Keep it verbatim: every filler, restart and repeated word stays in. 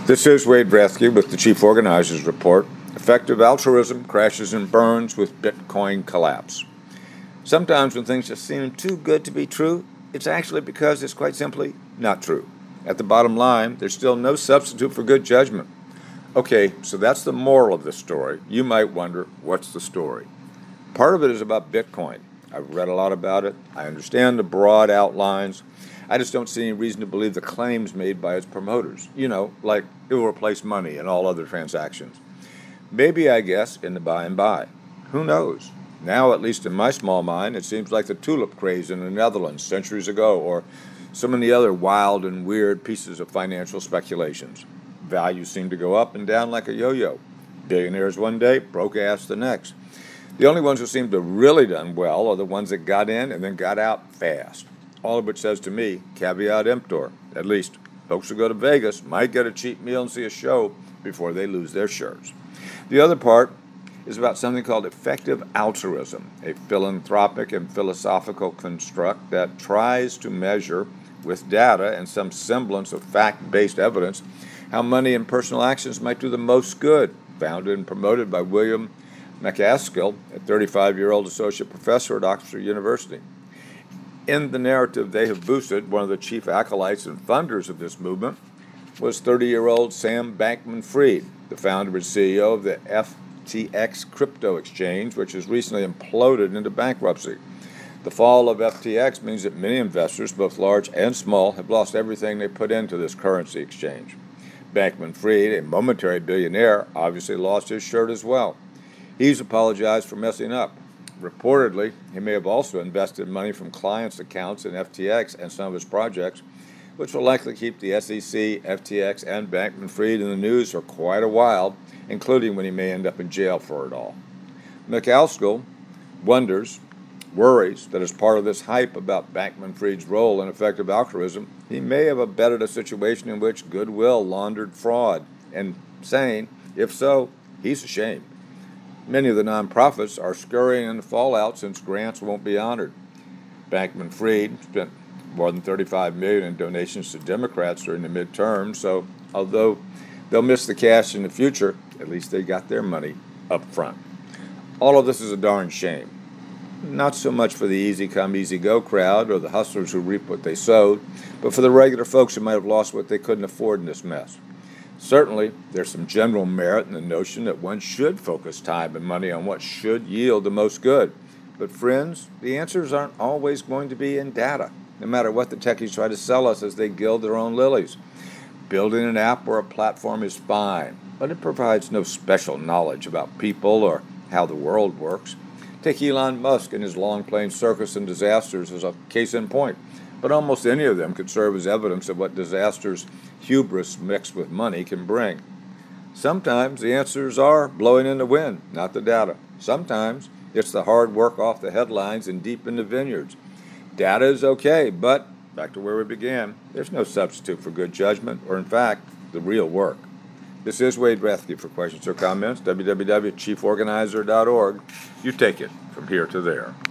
This is Wade Rathke with the Chief Organizers Report. Effective altruism crashes and burns with Bitcoin collapse. Sometimes when things just seem too good to be true, it's actually because it's quite simply not true. At the bottom line, there's still no substitute for good judgment. Okay, so that's the moral of this story. You might wonder, what's the story? Part of it is about Bitcoin. I've read a lot about it. I understand the broad outlines. I just don't see any reason to believe the claims made by its promoters. You know, like it will replace money and all other transactions. Maybe, I guess, in the by and by. Who knows? Now, at least in my small mind, it seems like the tulip craze in the Netherlands centuries ago, or so many other wild and weird pieces of financial speculations. Values seem to go up and down like a yo-yo. Billionaires one day, broke ass the next. The only ones who seem to have really done well are the ones that got in and then got out fast. All of which says to me, caveat emptor. At least, folks who go to Vegas might get a cheap meal and see a show before they lose their shirts. The other part is about something called effective altruism, a philanthropic and philosophical construct that tries to measure with data and some semblance of fact-based evidence how money and personal actions might do the most good, founded and promoted by William MacAskill, a thirty-five-year-old associate professor at Oxford University. In the narrative they have boosted, one of the chief acolytes and funders of this movement was thirty-year-old Sam Bankman-Fried, the founder and C E O of the F T X crypto exchange, which has recently imploded into bankruptcy. The fall of F T X means that many investors, both large and small, have lost everything they put into this currency exchange. Bankman-Fried, a momentary billionaire, obviously lost his shirt as well. He's apologized for messing up. Reportedly, he may have also invested money from clients' accounts in F T X and some of his projects, which will likely keep the S E C, F T X, and Bankman-Fried in the news for quite a while, including when he may end up in jail for it all. MacAskill wonders, worries that as part of this hype about Bankman-Fried's role in effective altruism, he may have abetted a situation in which goodwill laundered fraud, and saying, if so, he's ashamed. Many of the nonprofits are scurrying in the fallout since grants won't be honored. Bankman-Fried spent more than thirty-five million dollars in donations to Democrats during the midterm, so although they'll miss the cash in the future, at least they got their money up front. All of this is a darn shame. Not so much for the easy-come, easy-go crowd or the hustlers who reap what they sowed, but for the regular folks who might have lost what they couldn't afford in this mess. Certainly, there's some general merit in the notion that one should focus time and money on what should yield the most good. But friends, the answers aren't always going to be in data, no matter what the techies try to sell us as they gild their own lilies. Building an app or a platform is fine, but it provides no special knowledge about people or how the world works. Take Elon Musk and his long-plane circus and disasters as a case in point, but almost any of them could serve as evidence of what disasters hubris mixed with money can bring. Sometimes the answers are blowing in the wind, not the data. Sometimes it's the hard work off the headlines and deep in the vineyards. Data is okay, but, back to where we began, there's no substitute for good judgment, or in fact, the real work. This is Wade Rathke. For questions or comments, w w w dot chief organizer dot org. You take it from here to there.